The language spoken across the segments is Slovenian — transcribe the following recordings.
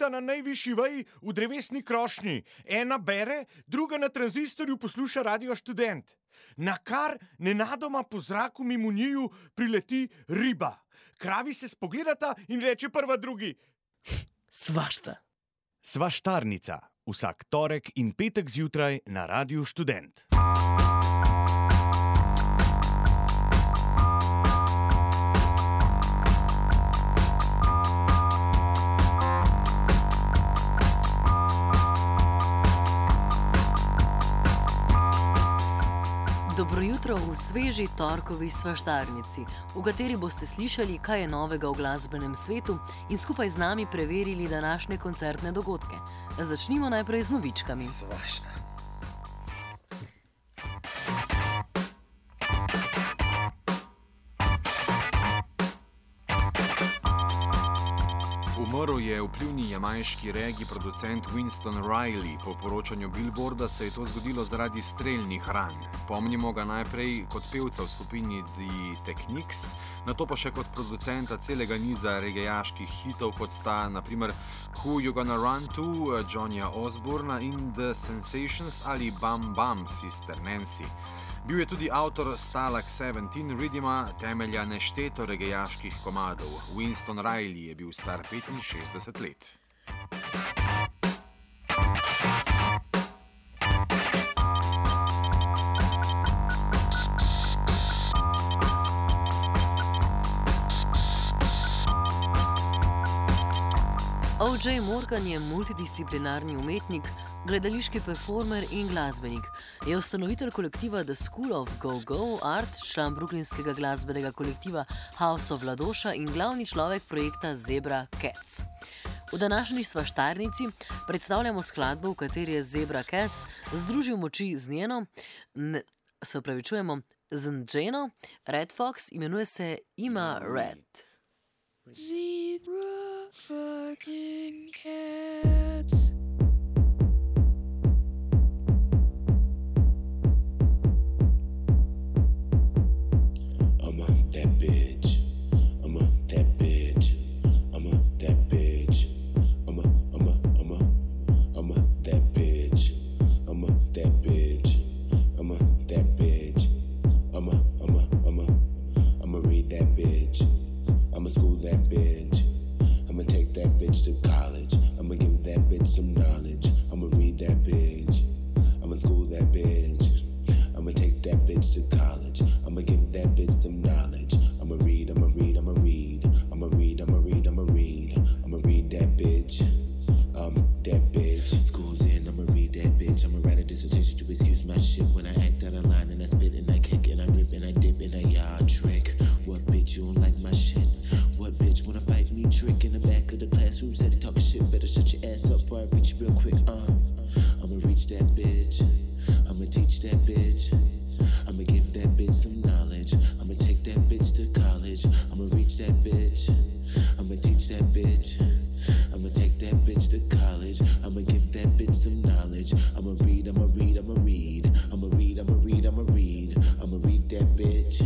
sedita na najvišji veji v drevesni krošnji. Ena bere, druga na tranzistorju posluša Radio Študent. Nakar nenadoma po zraku mimo njiju prileti riba. Kravi se spogledata in reče prva drugi: Svašta. Svaštarnica. Vsak torek in petek zjutraj na Radiu Študent. Dobro jutro v sveži torkovi svaštarnici, v kateri boste slišali, kaj je novega v glasbenem svetu in skupaj z nami preverili današnje koncertne dogodke. Začnimo najprej z novičkami. Svašta. Umrl je vplivni jamajški reggae producent Winston Riley. Po poročanju Billboarda se je to zgodilo zaradi strelnih ran. Pomnimo ga najprej kot pevca v skupini The Techniques, nato pa še kot producenta celega niza regejaških hitov, kot sta naprimer Who You Gonna Run To, Johnnyja Osborna in The Sensations ali Bam Bam Sister Nancy. Bil je tudi avtor Stalag 17 ridima, temelja nešteto regejaških komadov. Winston Riley je bil star 65 let. O.J. Morgan je multidisciplinarni umetnik, gledališki performer in glasbenik. Je ustanovitelj kolektiva The School of Go-Go Art, član brooklynskega glasbenega kolektiva House of Ladoša in glavni človek projekta Zebra Cats. V današnji svaštarnici predstavljamo skladbo, v kateri je Zebra Cats združil moči z njeno, z Jano, Red Fox, imenuje se Ima Red. Zebra fucking cats. I'm a that bitch. I'm a that bitch. I'm a that bitch. I'm a that bitch. I'm a that bitch. I'm a that bitch. I'ma read that bitch. I'ma school that bitch. I'ma take that bitch to college. I'ma give that bitch some knowledge. I'ma read that bitch. I'ma school that bitch. I'ma take that bitch to college. I'ma give that bitch some knowledge. I'ma read, I'ma read, I'ma read. I'ma read, I'ma read, I'ma read. I'ma read that bitch. That bitch. School's in, I'ma read that bitch. I'ma write a dissertation to excuse my shit when I act out of line and I spit and I kick and I rip and I dip and I yard trick. What bitch, you don't like my shit? What bitch wanna fight me? Trick in the back of the classroom, said he talking shit. Better shut your ass up before I reach you real quick. I'ma reach that bitch. I'ma teach that bitch. I'ma give that bitch some knowledge. I'ma take that bitch to college. I'ma reach that bitch. I'ma teach that bitch. I'ma take that bitch to college. I'ma give that bitch some knowledge. I'ma read, I'ma read, I'ma read. I'ma read, I'ma read, I'ma read. I'ma read that bitch.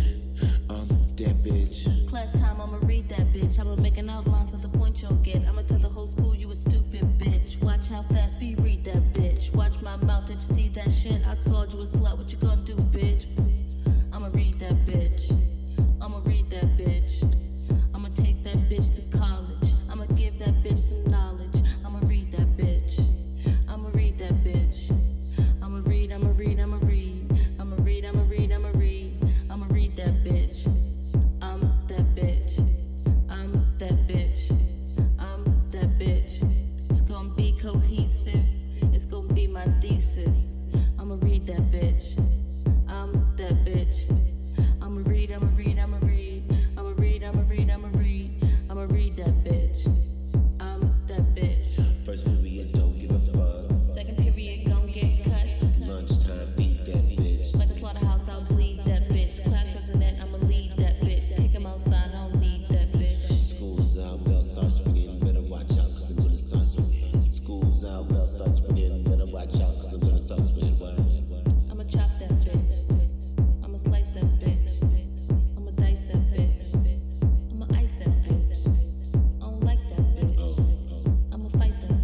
That bitch. Class time, I'ma read that bitch. I'ma make an outline to the point you'll get. I'ma tell the whole school you a stupid bitch. Watch how fast we read that bitch. Watch my mouth, did you see that shit? I called you a slut, what you gonna do, bitch? I'ma read that bitch. I'ma read that bitch. I'ma take that bitch to college. I'ma give that bitch some knowledge. I'ma read that bitch. I'ma read that bitch. I'ma read, I'ma read, I'ma read. I'ma read, I'ma read, I'ma read. I'ma read that bitch. I'm that bitch. I'm that bitch. I'm that bitch. It's gonna be cohesive. It's gonna be my thesis. I'ma read that bitch. I'm that bitch. I'ma read, I'ma read, I'ma read. I'ma read, I'ma read, I'ma read. I'ma read that bitch. I'm that bitch. First period, don't give a fuck. Second period, gon' get cut. Lunchtime, beat that bitch. Like a slaughterhouse, I'll bleed that bitch. Class president, I'ma lead that bitch. Take him outside, I don't need that bitch. School's out, bell starts ringing. Better watch out, cause I'm gonna start swinging. School's out, bell starts ringing. Better watch out, cause I'm gonna start swinging. I'ma chop that bitch. I'ma slice that bitch. I'ma dice that bitch. I'ma ice that bitch. I don't like that bitch. I'ma fight that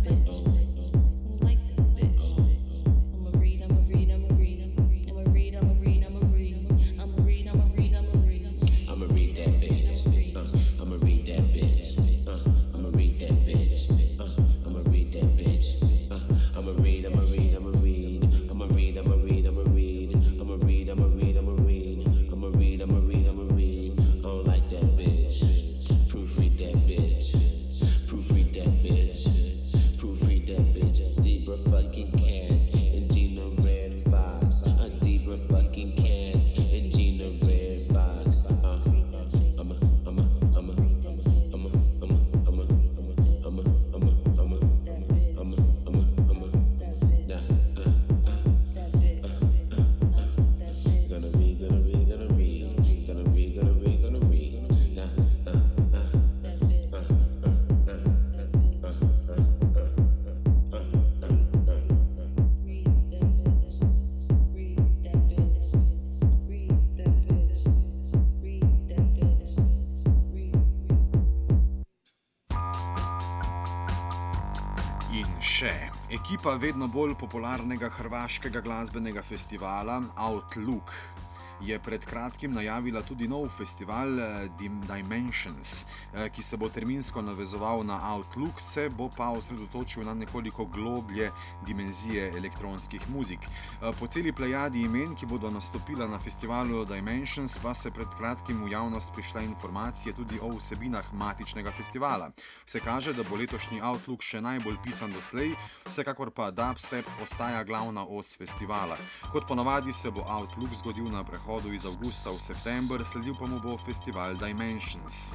In še, ekipa vedno bolj popularnega hrvaškega glasbenega festivala Outlook je pred kratkim najavila tudi nov festival Dimensions, ki se bo terminsko navezoval na Outlook, se bo pa osredotočil na nekoliko globlje dimenzije elektronskih muzik. Po celi plejadi imen, ki bodo nastopila na festivalu Dimensions, pa se pred kratkim v javnost prišle informacije tudi o vsebinah matičnega festivala. Vse kaže, da bo letošnji Outlook še najbolj pisan doslej, vsekakor pa dubstep ostaja glavna os festivala. Kot ponavadi se bo Outlook zgodil na prehodu iz avgusta v september, sledil pa mu bo festival Dimensions.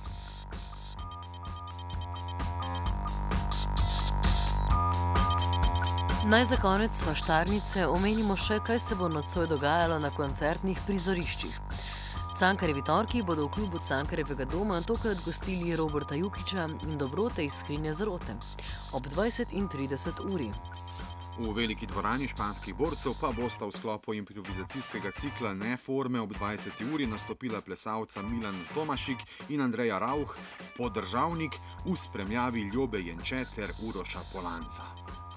Naj za konec svaštarnice omenimo še, kaj se bo nocoj dogajalo na koncertnih prizoriščih. Cankarjevi torki bodo v klubu Cankarjevega doma tokrat gostili Roberta Jukića in dobrote iz Skrinje zarote ob 20:30. V veliki dvorani španskih borcev pa bosta v sklopu improvizacijskega cikla Neforme ob 20. nastopila plesalca Milan Tomašik in Andreja Rauch, podržavnik v spremljavi Ljobe Jenče ter Uroša Polanca.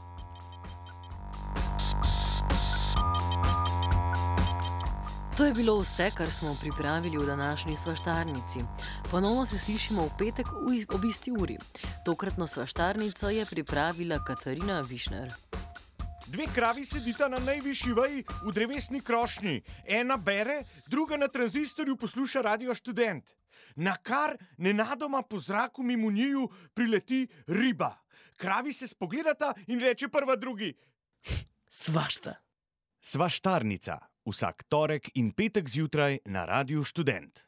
To je bilo vse, kar smo pripravili v današnji svaštarnici. Ponovno se slišimo v petek ob isti uri. Tokratno svaštarnico je pripravila Katarina Višner. Dve kravi sedita na najvišji veji v drevesni krošnji. Ena bere, druga na tranzistorju posluša Radio Študent. Nakar nenadoma po zraku mimo njiju prileti riba. Kravi se spogledata in reče prva drugi: Svašta. Svaštarnica. Vsak torek in petek zjutraj na Radiu Študent.